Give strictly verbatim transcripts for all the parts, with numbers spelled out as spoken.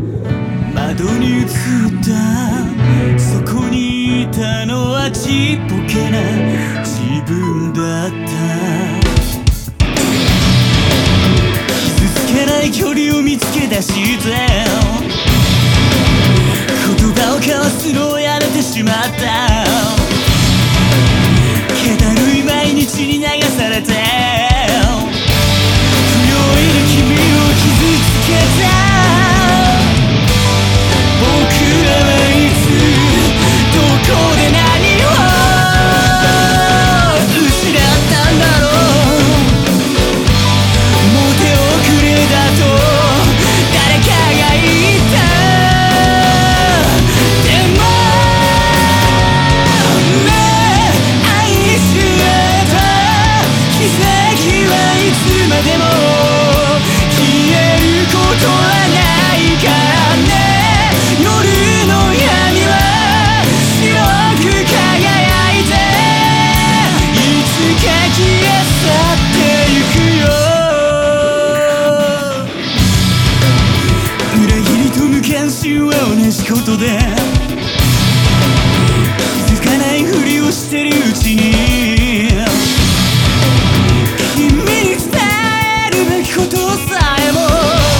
窓に映ったそこにいたのはちっぽけな自分だった傷つけない距離を見つけ出して言葉を交わすのをやめてしまった気だるい毎日に流されて不用意に君を傷つけた僕らはいつどこで何を失ったんだろうもう手遅れだと誰かが言ったでもね愛し合えた奇跡はいつまでも消えることはないからね夜の闇は白く輝いていつか消え去ってゆくよ裏切りと無関心は同じことで気づかないふりをしてるうちに君に伝えるべきことさえも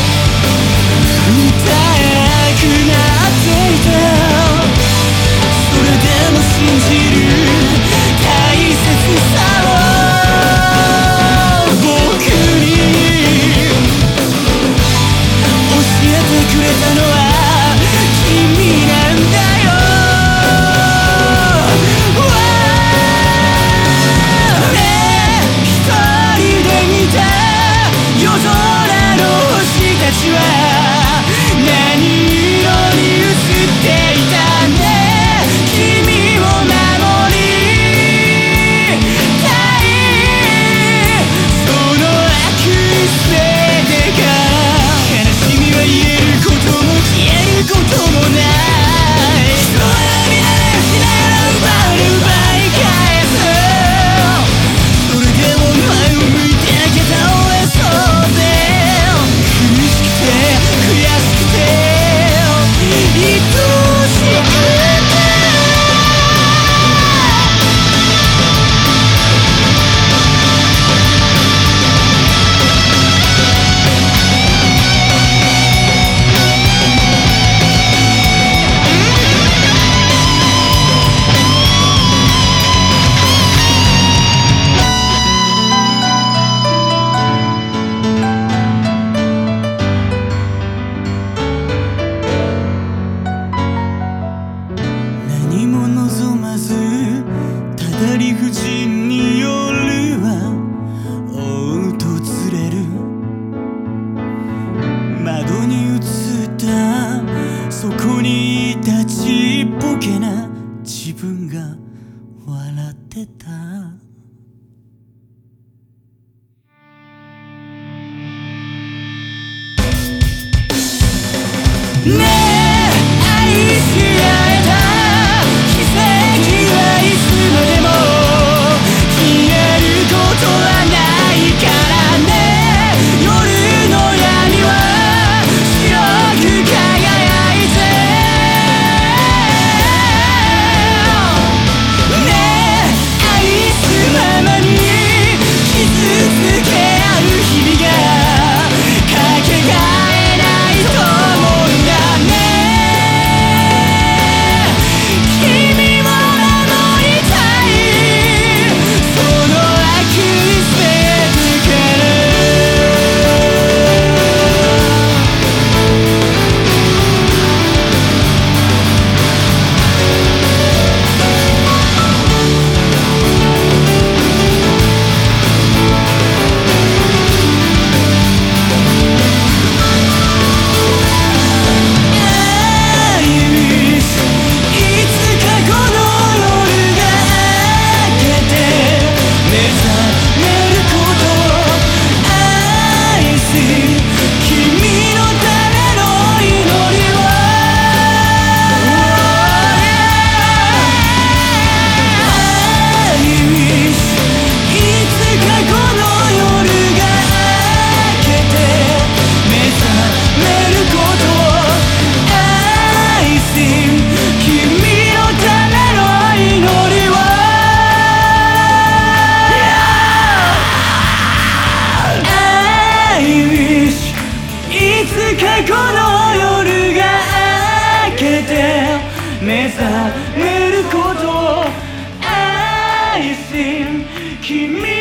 歌えなくなっていたそれでも信じる大切さを僕に教えてくれたのは君なんだよねえ一人で見た夜空の星たちは何色に映っていたね君を守りたいその悪意すべてが悲しみは言えることも消えることもない人は皆しながら奪われ奪い返すそれでも前を向いてけ倒れそうで苦しくて悔しくて愛しくて何も望まずただ理不尽に夜は訪れる窓に映ったそこにいたちっぽけな自分が笑ってたねえ愛し合えた奇跡はいつまでも消えることはないからね夜の闇は白く輝いてねえ愛すままに傷つけ合う日々がかけがえないと思うんだねてこの夜が明けて目覚めることを愛し君